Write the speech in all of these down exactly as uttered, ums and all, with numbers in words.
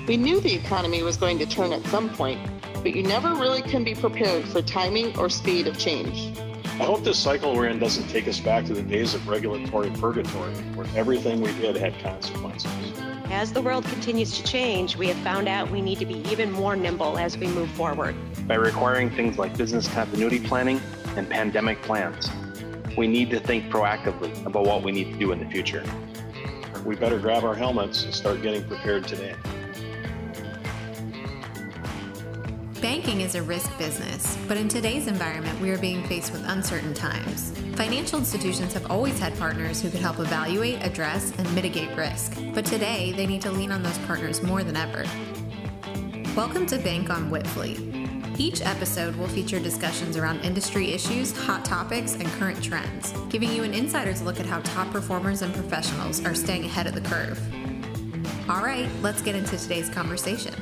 We knew the economy was going to turn at some point, but you never really can be prepared for timing or speed of change. I hope this cycle we're in doesn't take us back to the days of regulatory purgatory, where everything we did had consequences. As the world continues to change, we have found out we need to be even more nimble as we move forward. By requiring things like business continuity planning and pandemic plans, we need to think proactively about what we need to do in the future. We better grab our helmets and start getting prepared today. Banking is a risk business, but in today's environment, we are being faced with uncertain times. Financial institutions have always had partners who could help evaluate, address, and mitigate risk, but today they need to lean on those partners more than ever. Welcome to Bank on Whitfleet. Each episode will feature discussions around industry issues, hot topics, and current trends, giving you an insider's look at how top performers and professionals are staying ahead of the curve. All right, let's get into today's conversation.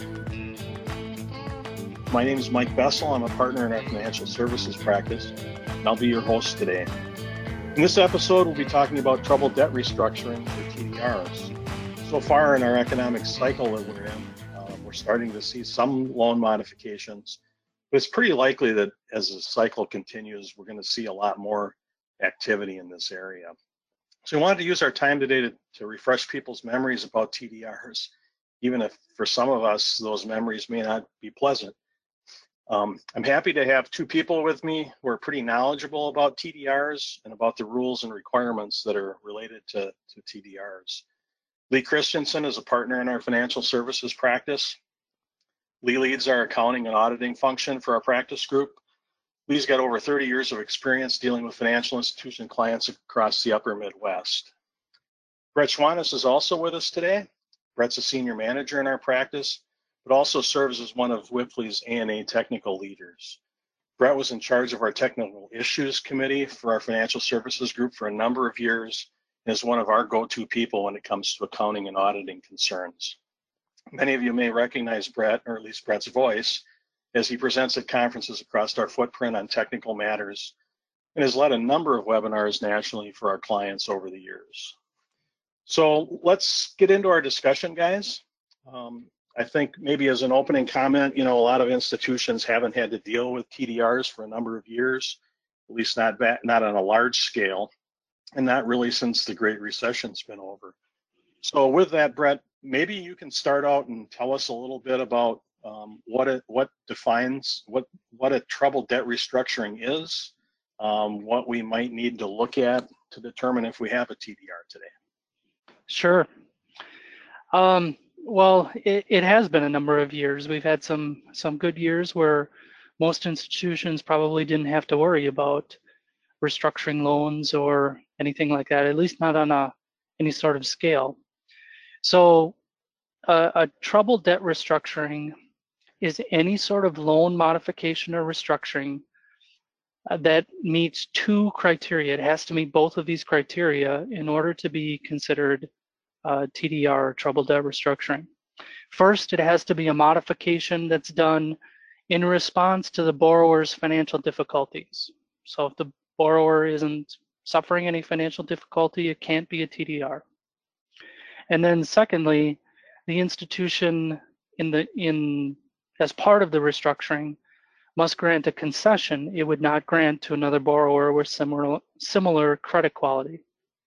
My name is Mike Bessel. I'm a partner in our financial services practice, and I'll be your host today. In this episode, we'll be talking about troubled debt restructuring, or T D Rs. So far in our economic cycle that we're in, uh, we're starting to see some loan modifications, but it's pretty likely that as the cycle continues, we're going to see a lot more activity in this area. So we wanted to use our time today to, to refresh people's memories about T D Rs, even if for some of us, those memories may not be pleasant. Um, I'm happy to have two people with me who are pretty knowledgeable about T D Rs and about the rules and requirements that are related to, to T D Rs. Lee Christensen is a partner in our financial services practice. Lee leads our accounting and auditing function for our practice group. Lee's got over thirty years of experience dealing with financial institution clients across the upper Midwest. Brett Schwanis is also with us today. Brett's a senior manager in our practice, but also serves as one of Whitfleet's A and A technical leaders. Brett was in charge of our technical issues committee for our financial services group for a number of years and is one of our go-to people when it comes to accounting and auditing concerns. Many of you may recognize Brett, or at least Brett's voice, as he presents at conferences across our footprint on technical matters and has led a number of webinars nationally for our clients over the years. So let's get into our discussion, guys. Um, I think maybe as an opening comment, you know, a lot of institutions haven't had to deal with T D Rs for a number of years, at least not back, not on a large scale, and not really since the Great Recession's been over. So with that, Brett, maybe you can start out and tell us a little bit about um, what it what defines what what a troubled debt restructuring is, um, what we might need to look at to determine if we have a T D R today. Sure. Um, Well, it, it has been a number of years. We've had some some good years where most institutions probably didn't have to worry about restructuring loans or anything like that, at least not on a any sort of scale. So uh, a troubled debt restructuring is any sort of loan modification or restructuring uh, that meets two criteria. It has to meet both of these criteria in order to be considered Uh, T D R, troubled debt restructuring. First, it has to be a modification that's done in response to the borrower's financial difficulties. So if the borrower isn't suffering any financial difficulty, it can't be a T D R. And then secondly, the institution in the in as part of the restructuring must grant a concession it would not grant to another borrower with similar similar credit quality.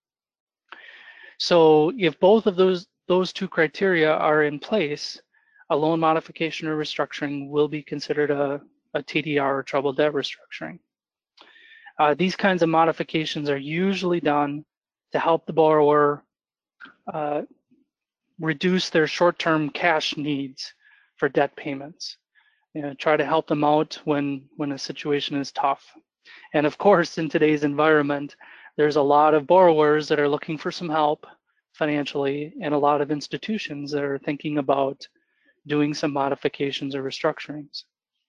So if both of those those two criteria are in place, a loan modification or restructuring will be considered a, a T D R, or troubled debt restructuring. Uh, these kinds of modifications are usually done to help the borrower uh, reduce their short-term cash needs for debt payments. You know, try to help them out when when a situation is tough. And of course, in today's environment, there's a lot of borrowers that are looking for some help financially, and a lot of institutions that are thinking about doing some modifications or restructurings.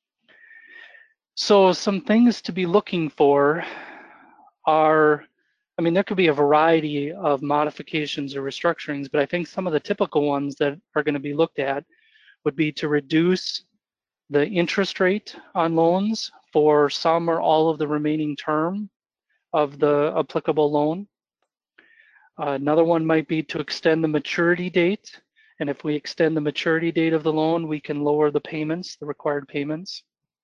So some things to be looking for are, I mean, there could be a variety of modifications or restructurings, but I think some of the typical ones that are going to be looked at would be to reduce the interest rate on loans for some or all of the remaining term of the applicable loan. Uh, another one might be to extend the maturity date And if we extend the maturity date of the loan, we can lower the payments, the required payments.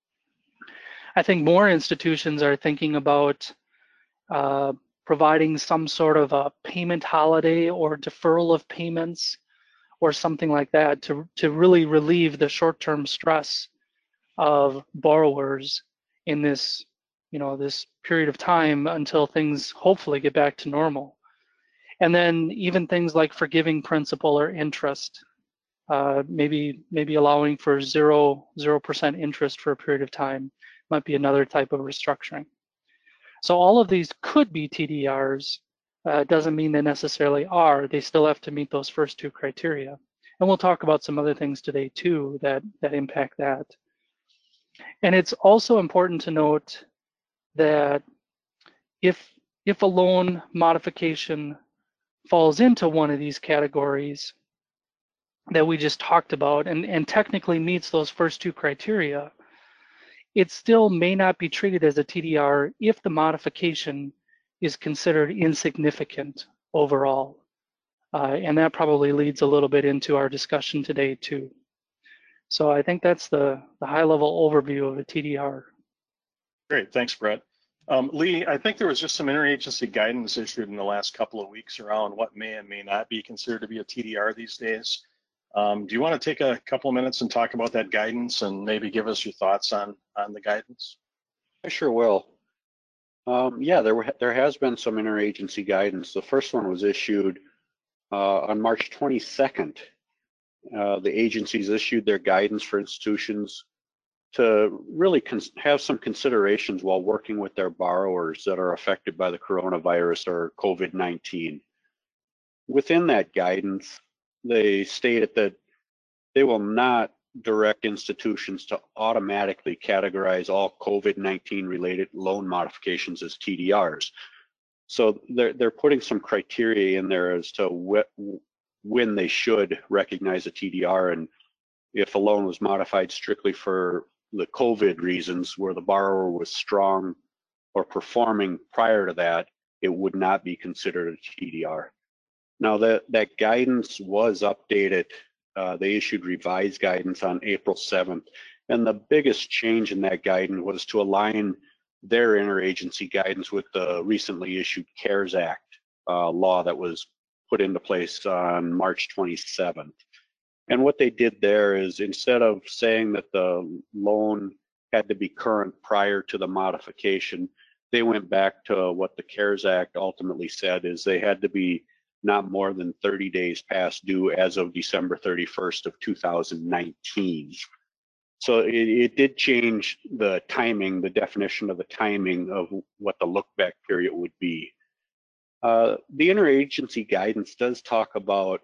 I think more institutions are thinking about uh, providing some sort of a payment holiday or deferral of payments or something like that to, to really relieve the short-term stress of borrowers in this, you know, this period of time until things hopefully get back to normal. And then even things like forgiving principal or interest, uh, maybe maybe allowing for zero zero percent interest for a period of time might be another type of restructuring. So all of these could be T D Rs. Uh, doesn't mean they necessarily are. They still have to meet those first two criteria. And we'll talk about some other things today too that that impact that. And it's also important to note that if if a loan modification falls into one of these categories that we just talked about and, and technically meets those first two criteria, it still may not be treated as a T D R if the modification is considered insignificant overall. Uh, and that probably leads a little bit into our discussion today too. So I think that's the, the high level overview of a T D R. Great, thanks, Brett. Um, Lee, I think there was just some interagency guidance issued in the last couple of weeks around what may and may not be considered to be a T D R these days. Um, do you want to take a couple of minutes and talk about that guidance and maybe give us your thoughts on, on the guidance? I sure will. Um, yeah, there were, there has been some interagency guidance. The first one was issued uh, on March twenty-second. Uh, the agencies issued their guidance for institutions to really have some considerations while working with their borrowers that are affected by the coronavirus or COVID nineteen. Within that guidance, they stated that they will not direct institutions to automatically categorize all COVID nineteen related loan modifications as T D Rs. So they're, they're putting some criteria in there as to what, when they should recognize a T D R, and if a loan was modified strictly for the COVID reasons where the borrower was strong or performing prior to that, it would not be considered a T D R. Now that, that guidance was updated. Uh, they issued revised guidance on April seventh. And the biggest change in that guidance was to align their interagency guidance with the recently issued CARES Act uh, law that was put into place on March twenty-seventh. And what they did there is, instead of saying that the loan had to be current prior to the modification, they went back to what the CARES Act ultimately said, is they had to be not more than thirty days past due as of December thirty-first of two thousand nineteen. So it, it did change the timing, the definition of the timing of what the look back period would be. Uh, the interagency guidance does talk about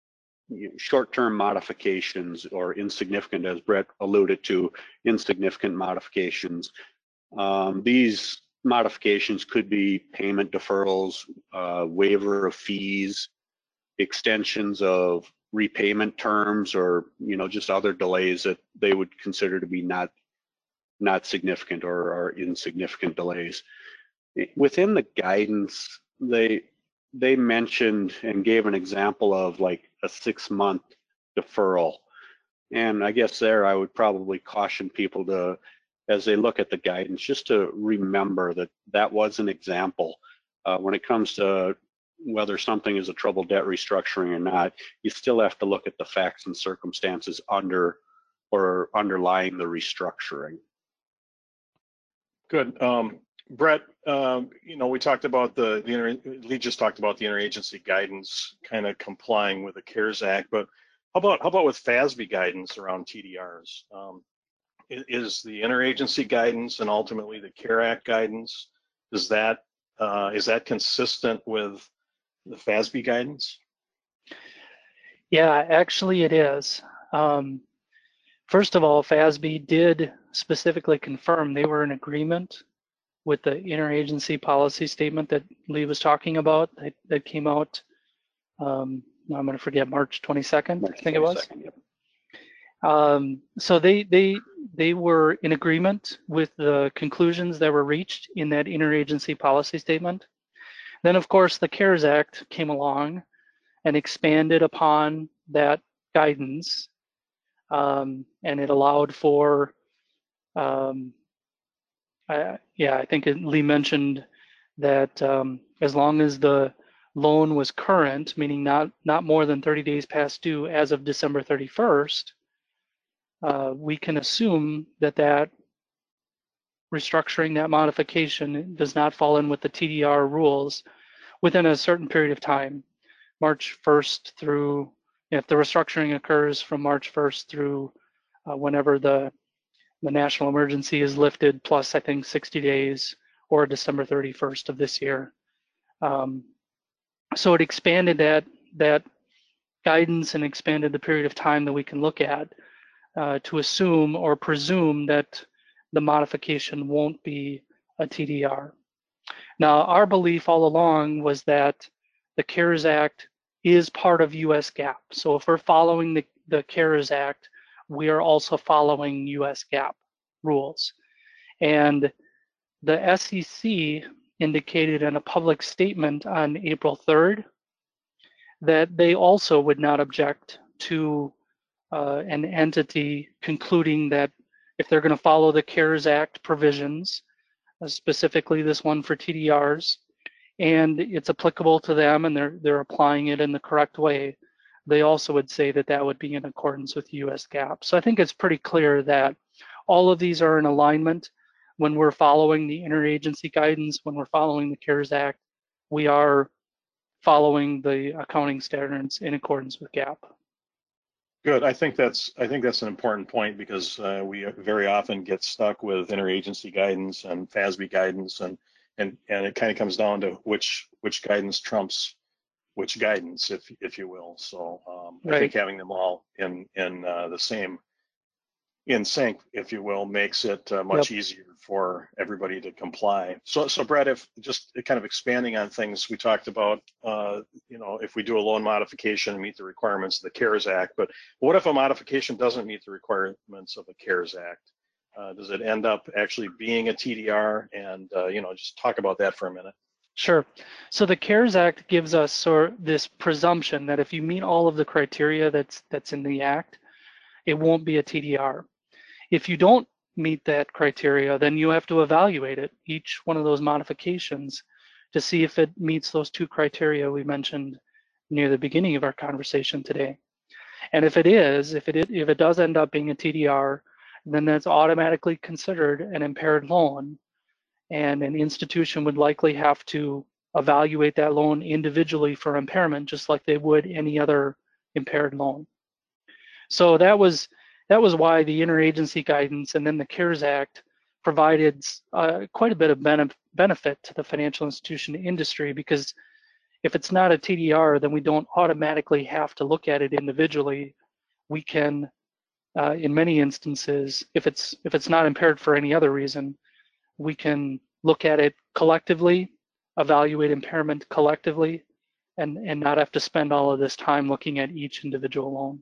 short-term modifications or insignificant, as Brett alluded to, insignificant modifications. Um, these modifications could be payment deferrals, uh, waiver of fees, extensions of repayment terms, or you know just other delays that they would consider to be not not significant or, or insignificant delays. Within the guidance, they they mentioned and gave an example of like a six-month deferral. And I guess there I would probably caution people to, as they look at the guidance, just to remember that that was an example. Uh, when it comes to whether something is a troubled debt restructuring or not, you still have to look at the facts and circumstances under or underlying the restructuring. Good. Um, Brett, um, you know, we talked about the, the inter, Lee just talked about the interagency guidance kind of complying with the CARES Act, but how about how about with FASB guidance around T D Rs? Um, is the interagency guidance and ultimately the CARE Act guidance, is that uh, is that consistent with the FASB guidance? Yeah, actually it is. Um, first of all, FASB did specifically confirm they were in agreement with the interagency policy statement that Lee was talking about that, that came out, um, I'm going to forget, March twenty-second, March I think it was. Yep. Um, so they they they were in agreement with the conclusions that were reached in that interagency policy statement. Then, of course, the CARES Act came along and expanded upon that guidance, um, and it allowed for, um, I, yeah, I think it, Lee mentioned that um, as long as the loan was current, meaning not not more than thirty days past due as of December thirty-first, uh, we can assume that that restructuring, that modification, does not fall in with the T D R rules within a certain period of time, March first through, if the restructuring occurs from March first through uh, whenever the the national emergency is lifted, plus I think sixty days, or December thirty-first of this year. Um, so it expanded that that guidance and expanded the period of time that we can look at uh, to assume or presume that the modification won't be a T D R. Now, our belief all along was that the CARES Act is part of U S GAAP. So if we're following the, the CARES Act, we are also following U S GAAP rules. And the S E C indicated in a public statement on April third that they also would not object to uh, an entity concluding that if they're going to follow the CARES Act provisions, uh, specifically this one for T D Rs, and it's applicable to them and they're they're applying it in the correct way, they also would say that that would be in accordance with U S GAAP. So I think it's pretty clear that all of these are in alignment. When we're following the interagency guidance, when we're following the CARES Act, we are following the accounting standards in accordance with GAAP. Good. I think that's I think that's an important point, because uh, we very often get stuck with interagency guidance and F A S B guidance, and and and it kind of comes down to which which guidance trumps which guidance, if if you will. So um, I Right. think having them all in in uh, the same in sync, if you will, makes it uh, much Yep. easier for everybody to comply. So, so Brett, if just kind of expanding on things we talked about, uh, you know, if we do a loan modification and meet the requirements of the CARES Act, but what if a modification doesn't meet the requirements of the CARES Act? Uh, does it end up actually being a T D R? And, uh, you know, just talk about that for a minute. Sure. So the CARES Act gives us sort of this presumption that if you meet all of the criteria that's that's in the Act, it won't be a T D R. If you don't meet that criteria, then you have to evaluate it, each one of those modifications, to see if it meets those two criteria we mentioned near the beginning of our conversation today. And if it is, if it if it does end up being a T D R, then that's automatically considered an impaired loan, and an institution would likely have to evaluate that loan individually for impairment, just like they would any other impaired loan. So that was that was why the interagency guidance and then the CARES Act provided uh, quite a bit of benef benefit to the financial institution industry, because if it's not a T D R, then we don't automatically have to look at it individually. We can, uh, in many instances, if it's if it's not impaired for any other reason, we can look at it collectively, evaluate impairment collectively, and, and not have to spend all of this time looking at each individual loan.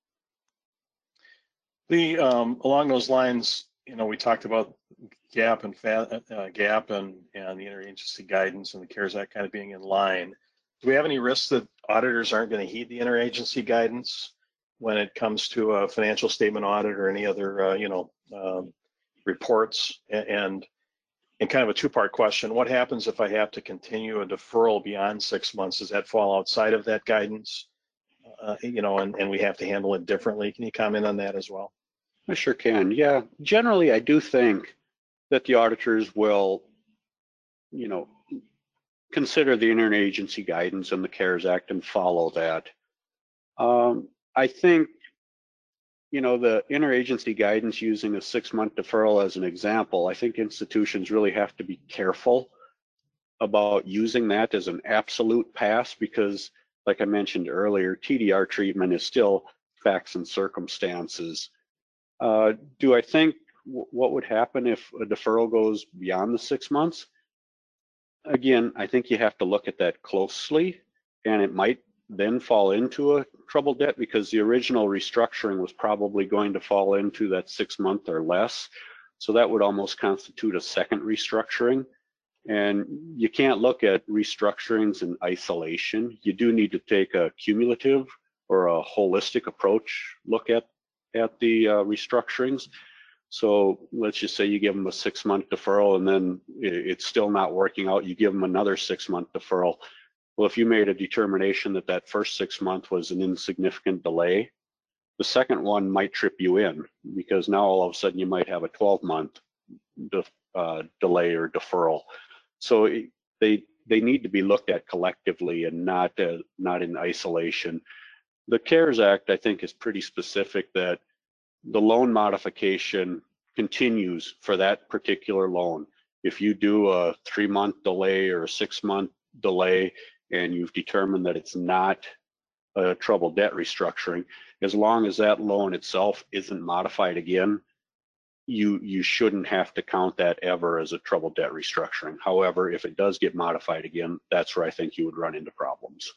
The um, along those lines, you know, we talked about GAAP and Fa uh, GAAP and and the interagency guidance and the CARES Act kind of being in line. Do we have any risks that auditors aren't going to heed the interagency guidance when it comes to a financial statement audit or any other, uh, you know, um, reports? And and kind of a two-part question: what happens if I have to continue a deferral beyond six months? Does that fall outside of that guidance? Uh, you know, and, and we have to handle it differently. Can you comment on that as well? I sure can. Yeah, generally, I do think that the auditors will, you know, consider the interagency guidance and the CARES Act and follow that. Um, I think, you know, the interagency guidance using a six-month deferral as an example, I think institutions really have to be careful about using that as an absolute pass, because like I mentioned earlier, T D R treatment is still facts and circumstances. Uh, do I think w what would happen if a deferral goes beyond the six months? Again, I think you have to look at that closely, and it might then fall into a troubled debt, because the original restructuring was probably going to fall into that six month or less. So that would almost constitute a second restructuring. And you can't look at restructurings in isolation. You do need to take a cumulative or a holistic approach look at at the uh, restructurings. So let's just say you give them a six month deferral and then it's still not working out, you give them another six month deferral. Well, if you made a determination that that first six month was an insignificant delay, the second one might trip you in, because now all of a sudden you might have a twelve month de uh, delay or deferral. So they they need to be looked at collectively and not uh, not in isolation. The CARES Act, I think, is pretty specific that the loan modification continues for that particular loan. If you do a three month delay or a six month delay and you've determined that it's not a troubled debt restructuring, as long as that loan itself isn't modified again, you you shouldn't have to count that ever as a troubled debt restructuring. However, if it does get modified again, that's where I think you would run into problems.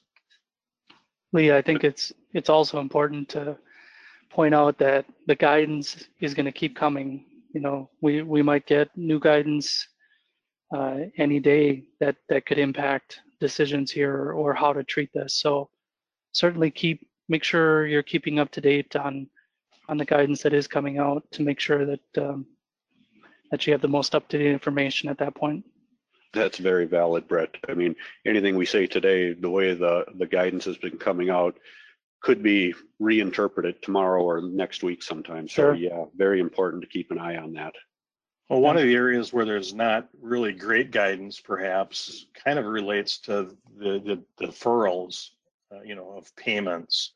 Lee, I think it's it's also important to point out that the guidance is going to keep coming. You know, we we might get new guidance uh, any day that that could impact decisions here or how to treat this. So certainly keep make sure you're keeping up to date on on the guidance that is coming out to make sure that um, that you have the most up-to-date information at that point. That's very valid, Brett. I mean, anything we say today, the way the the guidance has been coming out, could be reinterpreted tomorrow or next week sometime. Sure. So yeah, very important to keep an eye on that. Well, one of the areas where there's not really great guidance, perhaps, kind of relates to the, the deferrals, uh, you know, of payments.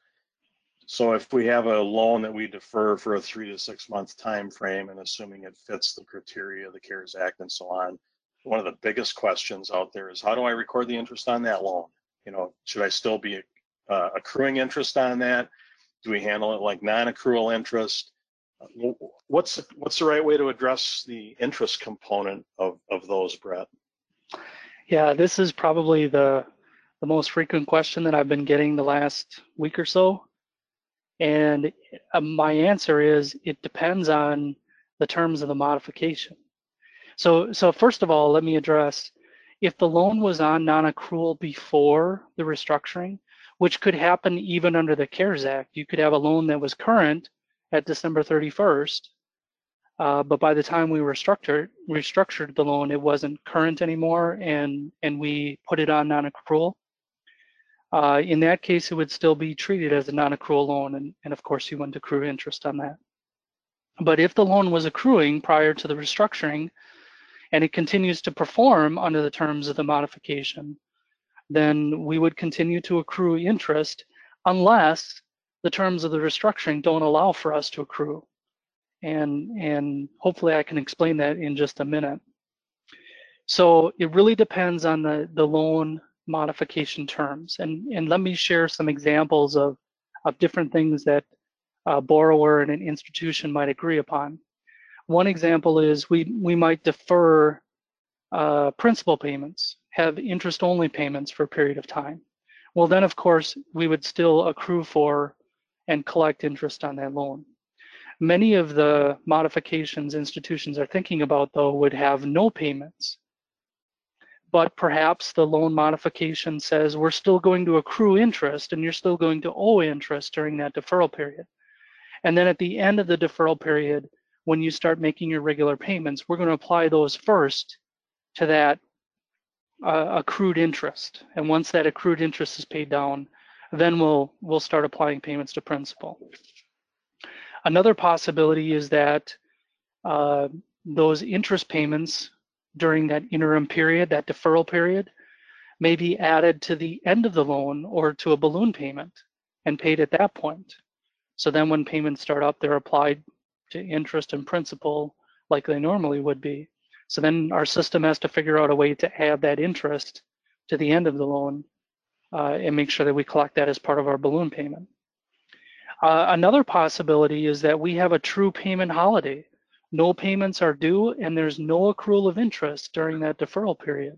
So if we have a loan that we defer for a three to six month time frame, and assuming it fits the criteria of the CARES Act and so on, one of the biggest questions out there is, how do I record the interest on that loan? You know, should I still be uh, accruing interest on that? Do we handle it like non-accrual interest? What's what's the right way to address the interest component of of those, Brett? Yeah, this is probably the the most frequent question that I've been getting the last week or so. And uh, my answer is, it depends on the terms of the modification. So, so first of all, let me address, if the loan was on non-accrual before the restructuring, which could happen even under the CARES Act, you could have a loan that was current at December thirty-first, uh, but by the time we restructured restructured the loan, it wasn't current anymore, and and we put it on non-accrual. Uh, in that case, it would still be treated as a non-accrual loan, and, and of course you wouldn't accrue interest on that. But if the loan was accruing prior to the restructuring, and it continues to perform under the terms of the modification, then we would continue to accrue interest unless the terms of the restructuring don't allow for us to accrue. And, and hopefully I can explain that in just a minute. So it really depends on the, the loan modification terms. And, and let me share some examples of, of different things that a borrower and an institution might agree upon. One example is we, we might defer uh, principal payments, have interest-only payments for a period of time. Well, then, of course, we would still accrue for and collect interest on that loan. Many of the modifications institutions are thinking about, though, would have no payments. But perhaps the loan modification says we're still going to accrue interest and you're still going to owe interest during that deferral period. And then at the end of the deferral period, when you start making your regular payments, we're going to apply those first to that uh, accrued interest. And once that accrued interest is paid down, then we'll we'll start applying payments to principal. Another possibility is that uh, those interest payments during that interim period, that deferral period, may be added to the end of the loan or to a balloon payment and paid at that point. So then when payments start up, they're applied to interest and principal like they normally would be. So then our system has to figure out a way to add that interest to the end of the loan uh, and make sure that we collect that as part of our balloon payment. Uh, another possibility is that we have a true payment holiday. No payments are due and there's no accrual of interest during that deferral period.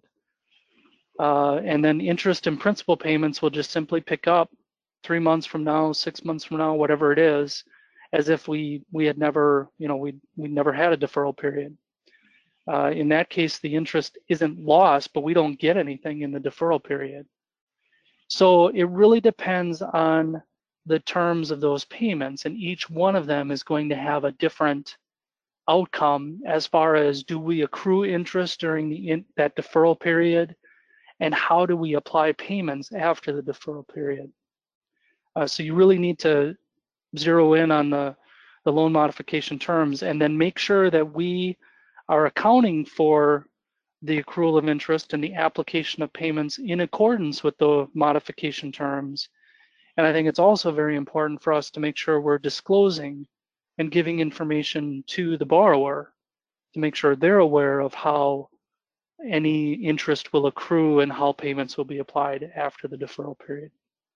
Uh, and then interest and principal payments will just simply pick up three months from now, six months from now, whatever it is, as if we we had never, you know, we we never had a deferral period. Uh, in that case, the interest isn't lost, but we don't get anything in the deferral period. So it really depends on the terms of those payments, and each one of them is going to have a different outcome as far as, do we accrue interest during the in, that deferral period, and how do we apply payments after the deferral period. Uh, so you really need to zero in on the, the loan modification terms, and then make sure that we are accounting for the accrual of interest and the application of payments in accordance with the modification terms. And I think it's also very important for us to make sure we're disclosing and giving information to the borrower to make sure they're aware of how any interest will accrue and how payments will be applied after the deferral period.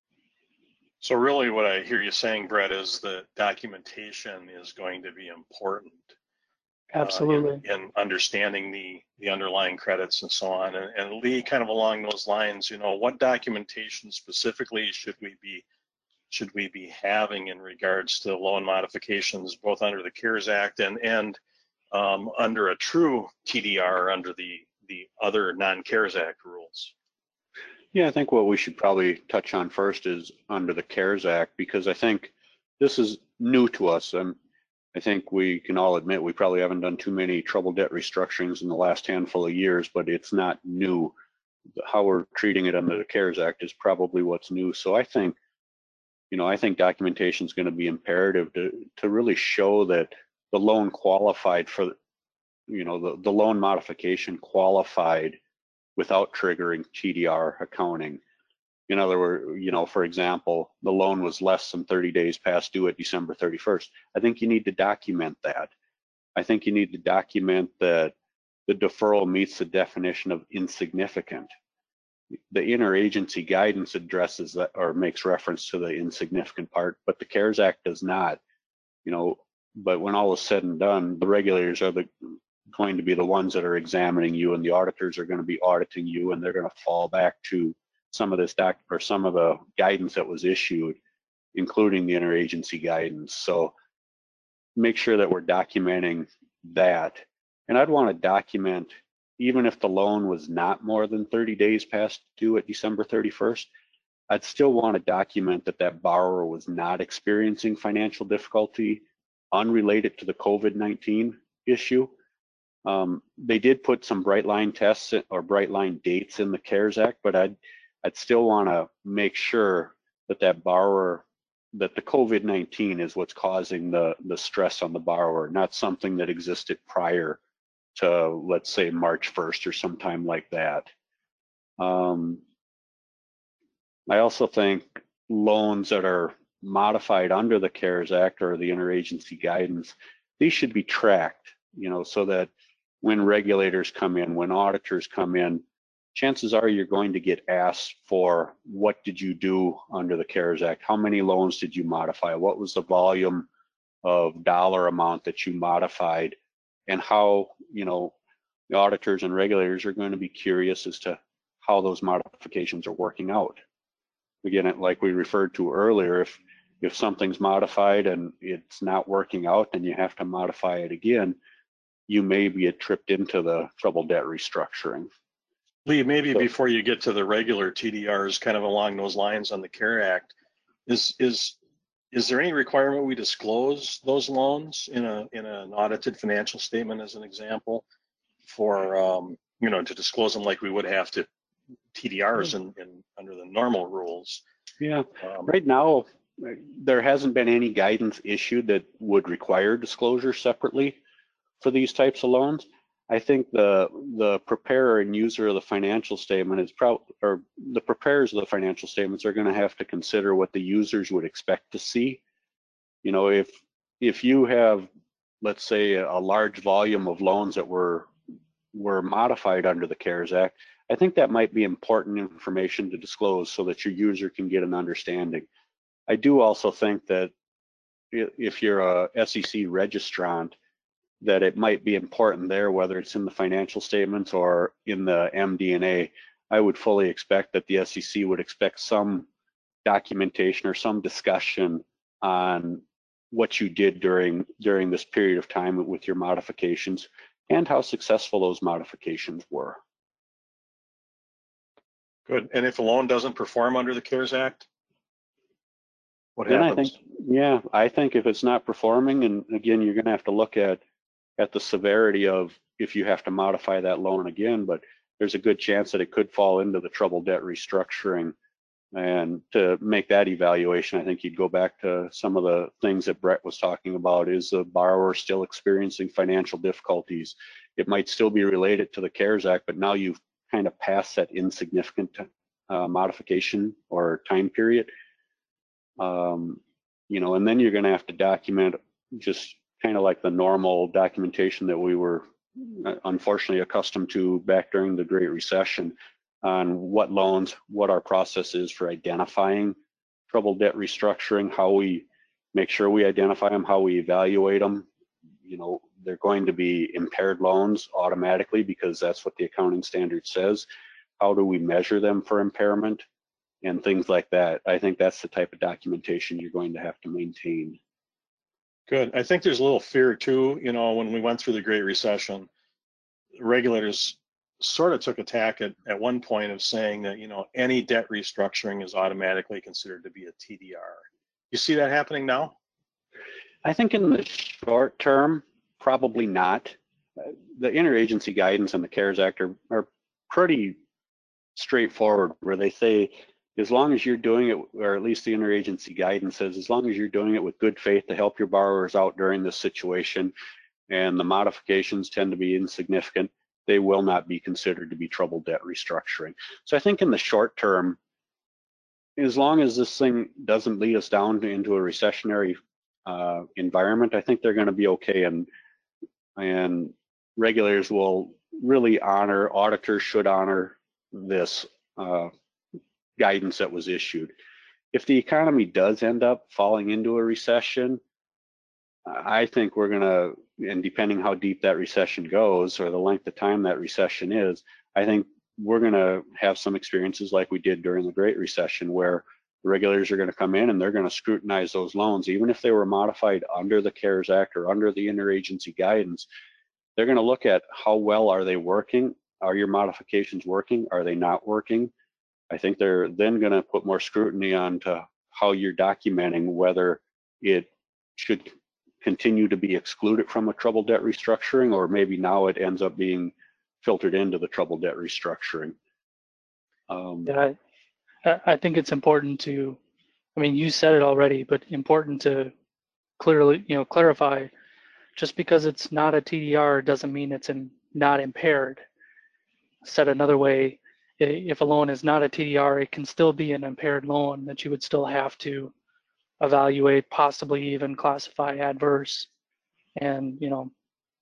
So really what I hear you saying, Brett, is that documentation is going to be important. Absolutely. Uh, in, in understanding the, the underlying credits and so on. And, and Lee, kind of along those lines, you know, what documentation specifically should we be should we be having in regards to loan modifications, both under the CARES Act and and um, under a true T D R under the the other non-CARES Act rules? Yeah, I think what we should probably touch on first is under the CARES Act, because I think this is new to us. And I think we can all admit we probably haven't done too many troubled debt restructurings in the last handful of years, but it's not new. How we're treating it under the CARES Act is probably what's new. So I think, you know, I think documentation is going to be imperative to, to really show that the loan qualified for, you know, the, the loan modification qualified without triggering T D R accounting. In other words, you know, for example, the loan was less than thirty days past due at December thirty-first. I think you need to document that. I think you need to document that the deferral meets the definition of insignificant. The interagency guidance addresses that or makes reference to the insignificant part, but the CARES Act does not. You know, but when all is said and done, the regulators are the going to be the ones that are examining you, and the auditors are going to be auditing you, and they're going to fall back to some of this doc or some of the guidance that was issued, including the interagency guidance. So make sure that we're documenting that. And I'd want to document, even if the loan was not more than thirty days past due at December thirty-first, I'd still want to document that that borrower was not experiencing financial difficulty unrelated to the COVID nineteen issue. Um, they did put some bright line tests or bright line dates in the CARES Act, but I'd I'd still want to make sure that that borrower, that the COVID nineteen is what's causing the the stress on the borrower, not something that existed prior to, let's say, March first or sometime like that. Um, I also think loans that are modified under the CARES Act or the interagency guidance, these should be tracked, you know, so that when regulators come in, when auditors come in, chances are you're going to get asked for, what did you do under the CARES Act? How many loans did you modify? What was the volume of dollar amount that you modified? And how, you know, the auditors and regulators are going to be curious as to how those modifications are working out. Again, like we referred to earlier, if if something's modified and it's not working out and you have to modify it again, you may be tripped into the troubled debt restructuring. Lee, maybe So, before you get to the regular T D Rs, kind of along those lines on the CARES Act, is is is there any requirement we disclose those loans in a in an audited financial statement, as an example, for um, you know, to disclose them like we would have to T D Rs in, in under the normal rules? yeah, Um, right now there hasn't been any guidance issued that would require disclosure separately for these types of loans. I think the the preparer and user of the financial statement is probably, or the preparers of the financial statements are going to have to consider what the users would expect to see. You know, if if you have, let's say, a large volume of loans that were were modified under the CARES Act, I think that might be important information to disclose so that your user can get an understanding. I do also think that if you're a S E C registrant, that it might be important there, whether it's in the financial statements or in the M D and A. I would fully expect that the S E C would expect some documentation or some discussion on what you did during during this period of time with your modifications and how successful those modifications were. Good. And if a loan doesn't perform under the CARES Act, What Then happens? I think, yeah, I think if it's not performing, and again, you're going to have to look at at the severity of if you have to modify that loan again, but there's a good chance that it could fall into the troubled debt restructuring. And to make that evaluation, I think you'd go back to some of the things that Brett was talking about. Is the borrower still experiencing financial difficulties? It might still be related to the CARES Act, but now you've kind of passed that insignificant uh, modification or time period. Um, you know, and then you're going to have to document just kind of like the normal documentation that we were unfortunately accustomed to back during the Great Recession on what loans, what our process is for identifying troubled debt restructuring, how we make sure we identify them, how we evaluate them. You know, they're going to be impaired loans automatically because that's what the accounting standard says. How do we measure them for impairment and things like that? I think that's the type of documentation you're going to have to maintain. Good. I think there's a little fear too, you know, when we went through the Great Recession, regulators sort of took a tack at, at one point of saying that, you know, any debt restructuring is automatically considered to be a T D R. You see that happening now? I think in the short term, probably not. The interagency guidance and the CARES Act are, are pretty straightforward, where they say, as long as you're doing it, or at least the interagency guidance says, as long as you're doing it with good faith to help your borrowers out during this situation, and the modifications tend to be insignificant, they will not be considered to be troubled debt restructuring. So I think in the short term, as long as this thing doesn't lead us down into a recessionary uh, environment, I think they're going to be okay, and and regulators will really honor, auditors should honor this uh, guidance that was issued. If the economy does end up falling into a recession, I think we're going to, and depending how deep that recession goes or the length of time that recession is, I think we're going to have some experiences like we did during the Great Recession, where the regulators are going to come in and they're going to scrutinize those loans, even if they were modified under the CARES Act or under the interagency guidance. They're going to look at how well are they working? Are your modifications working? Are they not working? I think they're then going to put more scrutiny on to how you're documenting whether it should continue to be excluded from a troubled debt restructuring, or maybe now it ends up being filtered into the troubled debt restructuring. Um, Yeah, I, I think it's important to, I mean, you said it already, but important to clearly, you know, clarify, just because it's not a T D R doesn't mean it's in, not impaired. Said another way, if a loan is not a T D R, it can still be an impaired loan that you would still have to evaluate, possibly even classify adverse, and, you know,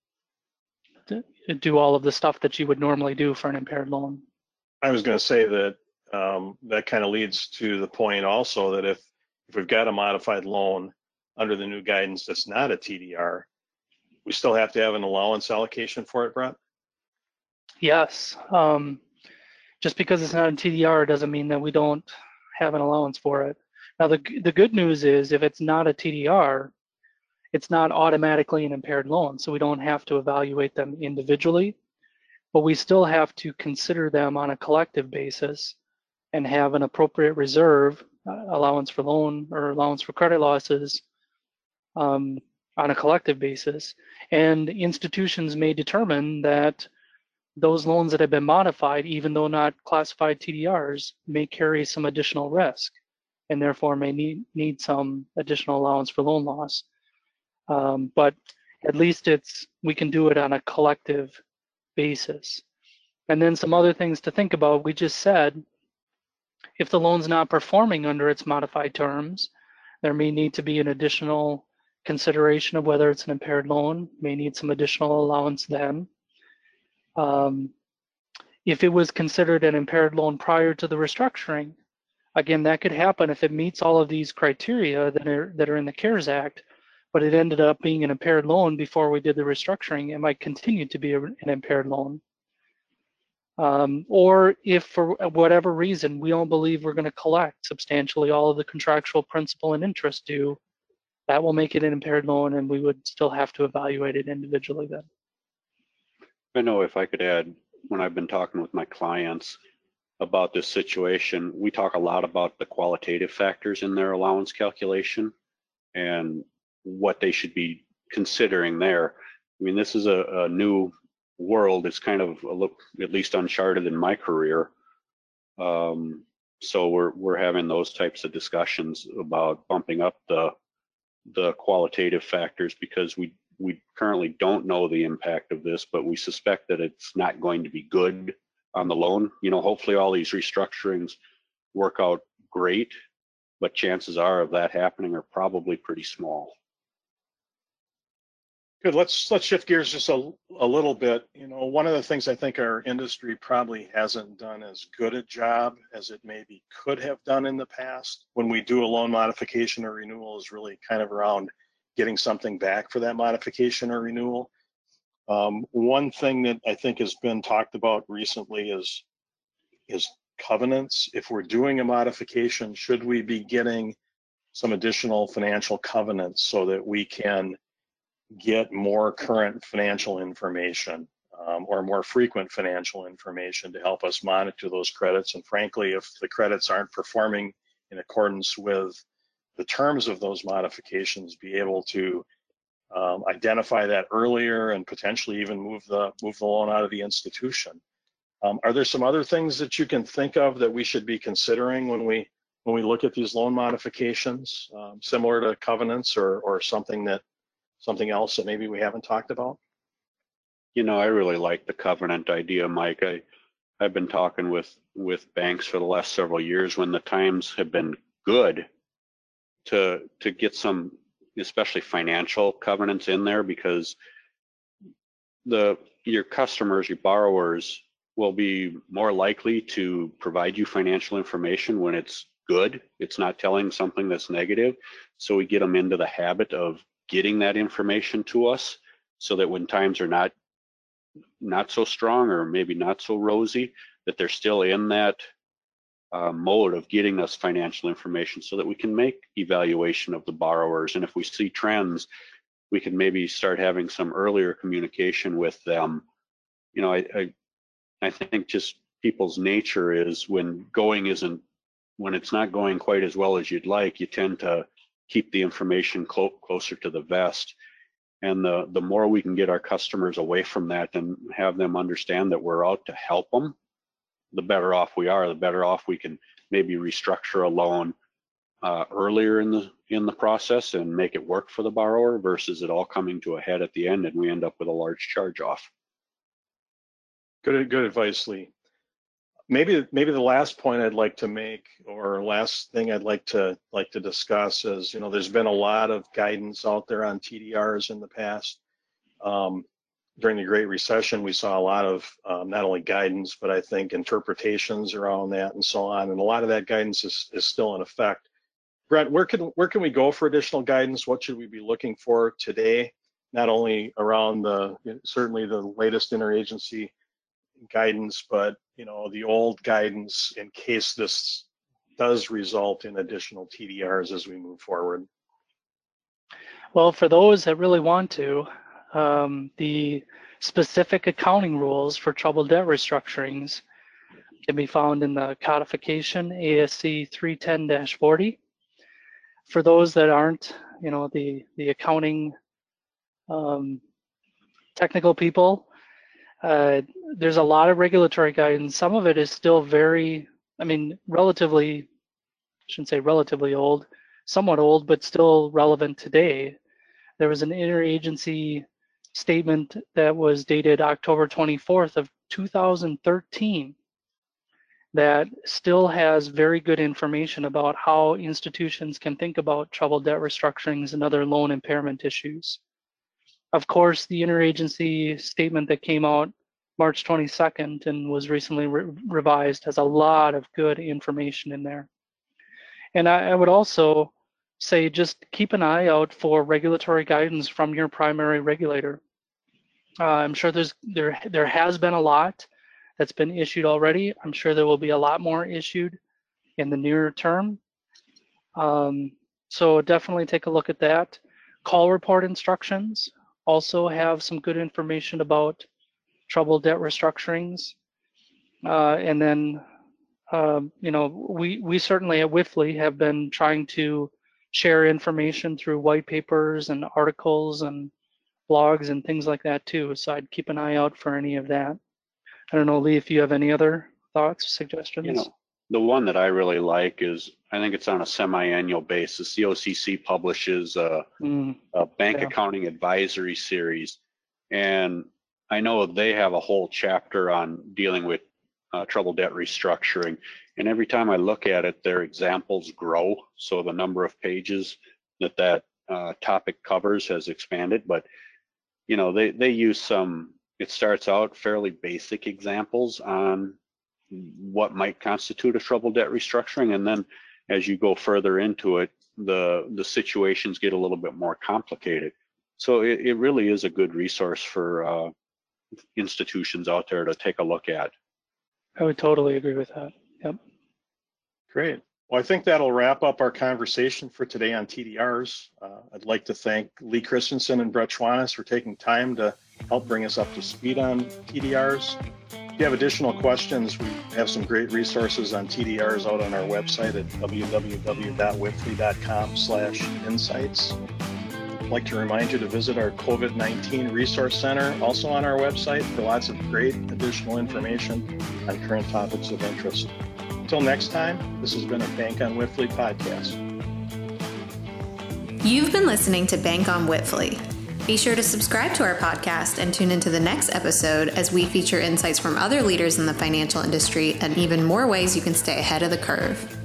do all of the stuff that you would normally do for an impaired loan. I was going to say that um, that kind of leads to the point also that if, if we've got a modified loan under the new guidance that's not a T D R, we still have to have an allowance allocation for it, Brett? Yes. Um, just because it's not a T D R doesn't mean that we don't have an allowance for it. Now, the, the good news is if it's not a T D R, it's not automatically an impaired loan, so we don't have to evaluate them individually, but we still have to consider them on a collective basis and have an appropriate reserve, uh, allowance for loan or allowance for credit losses, um, on a collective basis. And institutions may determine that those loans that have been modified, even though not classified T D Rs, may carry some additional risk and therefore may need, need some additional allowance for loan loss. Um, but at least it's, we can do it on a collective basis. And then some other things to think about. We just said, if the loan's not performing under its modified terms, there may need to be an additional consideration of whether it's an impaired loan, may need some additional allowance then. Um, if it was considered an impaired loan prior to the restructuring, again, that could happen if it meets all of these criteria that are, that are in the CARES Act, but it ended up being an impaired loan before we did the restructuring, it might continue to be a, an impaired loan. Um, or if for whatever reason we don't believe we're going to collect substantially all of the contractual principal and interest due, that will make it an impaired loan, and we would still have to evaluate it individually then. I know if I could add, when I've been talking with my clients, about this situation. We talk a lot about the qualitative factors in their allowance calculation and what they should be considering there. I mean, this is a, a new world. It's kind of a look, at least uncharted in my career. Um, so we're we're having those types of discussions about bumping up the the qualitative factors, because we we currently don't know the impact of this, but we suspect that it's not going to be good on the loan. You know, hopefully all these restructurings work out great, but chances are of that happening are probably pretty small. Good. Let's let's shift gears just a, a little bit. You know, one of the things I think our industry probably hasn't done as good a job as it maybe could have done in the past when we do a loan modification or renewal is really kind of around getting something back for that modification or renewal. Um, one thing that I think has been talked about recently is is covenants. If we're doing a modification, should we be getting some additional financial covenants so that we can get more current financial information um, or more frequent financial information to help us monitor those credits? And frankly, if the credits aren't performing in accordance with the terms of those modifications, be able to um, identify that earlier and potentially even move the move the loan out of the institution. Um, are there some other things that you can think of that we should be considering when we when we look at these loan modifications, um, similar to covenants, or or something that something else that maybe we haven't talked about? You know, I really like the covenant idea, Mike. I I've been talking with with banks for the last several years when the times have been good to to get some, especially financial covenants in there, because the your customers, your borrowers, will be more likely to provide you financial information when it's good. It's not telling something that's negative. So we get them into the habit of getting that information to us, so that when times are not not so strong or maybe not so rosy, that they're still in that uh, mode of getting us financial information so that we can make evaluation of the borrowers. And if we see trends, we can maybe start having some earlier communication with them. You know, I, I, I think just people's nature is when going isn't, when it's not going quite as well as you'd like, you tend to keep the information clo closer to the vest. And the, the more we can get our customers away from that and have them understand that we're out to help them, the better off we are, the better off we can maybe restructure a loan uh, earlier in the in the process and make it work for the borrower, versus it all coming to a head at the end and we end up with a large charge off. Good, good advice, Lee. Maybe maybe the last point I'd like to make, or last thing I'd like to like to discuss, is, you know, there's been a lot of guidance out there on T D Rs in the past. Um, during the Great Recession, we saw a lot of um, not only guidance, but I think interpretations around that and so on. And a lot of that guidance is, is still in effect. Brent, where can where can we go for additional guidance? What should we be looking for today? Not only around the, certainly the latest interagency guidance, but, you know, the old guidance in case this does result in additional T D Rs as we move forward. Well, for those that really want to, um, the specific accounting rules for troubled debt restructurings can be found in the codification A S C three ten dash forty. For those that aren't, you know, the, the accounting um, technical people, uh, there's a lot of regulatory guidance. Some of it is still very, I mean, relatively, I shouldn't say relatively old, somewhat old, but still relevant today. There was an interagency statement that was dated October twenty-fourth of two thousand thirteen that still has very good information about how institutions can think about troubled debt restructurings and other loan impairment issues. Of course, the interagency statement that came out March twenty-second and was recently re revised has a lot of good information in there. And I, I would also say just keep an eye out for regulatory guidance from your primary regulator. Uh, I'm sure there's there there has been a lot that's been issued already. I'm sure there will be a lot more issued in the near term. Um, so definitely take a look at that. Call report instructions also have some good information about troubled debt restructurings. Uh, and then um, you know, we, we certainly at Wipfli have been trying to share information through white papers and articles and blogs and things like that too. So I'd keep an eye out for any of that. I don't know, Lee, if you have any other thoughts, suggestions? You know, the one that I really like is, I think it's on a semi-annual basis. The O C C publishes a, mm, a bank yeah. accounting advisory series. And I know they have a whole chapter on dealing with uh, troubled debt restructuring. And every time I look at it, their examples grow. So the number of pages that that uh, topic covers has expanded. But, you know, they, they use some, it starts out fairly basic examples on what might constitute a troubled debt restructuring. And then as you go further into it, the, the situations get a little bit more complicated. So it, it really is a good resource for uh, institutions out there to take a look at. I would totally agree with that. Yep. Great. Well, I think that'll wrap up our conversation for today on T D Rs. Uh, I'd like to thank Lee Christensen and Brett Schwannis for taking time to help bring us up to speed on T D Rs. If you have additional questions, we have some great resources on T D Rs out on our website at w w w dot wipfli dot com slash insights. I'd like to remind you to visit our COVID nineteen Resource Center, also on our website, for lots of great additional information on current topics of interest. Until next time, this has been a Bank on Wipfli podcast. You've been listening to Bank on Wipfli. Be sure to subscribe to our podcast and tune into the next episode as we feature insights from other leaders in the financial industry and even more ways you can stay ahead of the curve.